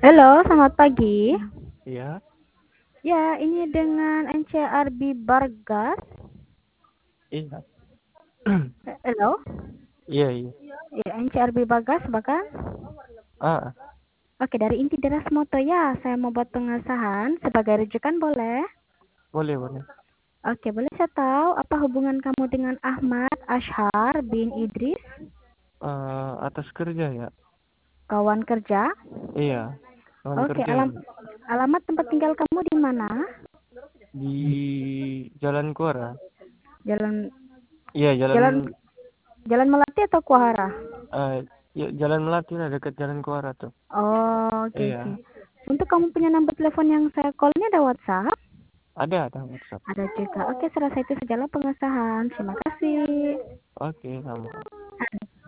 Halo, selamat pagi. Iya, Ya, ini dengan NCRB Bargas. iya, Halo, iya, iya. ya NCRB Bargas bahkan. Ah, Oke, dari Inti Deras Moto ya. Saya mau buat pengesahan sebagai rujukan boleh? boleh, boleh. Oke, boleh saya tahu apa hubungan kamu dengan Ahmad Ashar bin Idris, Atas kerja ya. kawan kerja? Iya, kawan Oke, kerja ini alamat tempat tinggal kamu di mana? di Jalan Kuara. Jalan Iya, Jalan Jalan Melati atau Kuahara? eh, ya, Jalan Melati lah dekat Jalan Kuara tuh. Oh, oke oke. Iya, Untuk kamu punya nomor telepon yang saya call ini ada WhatsApp? ada WhatsApp. Ada juga. Oke, serasa itu sajalah pengesahan. Terima kasih. Oke, sama.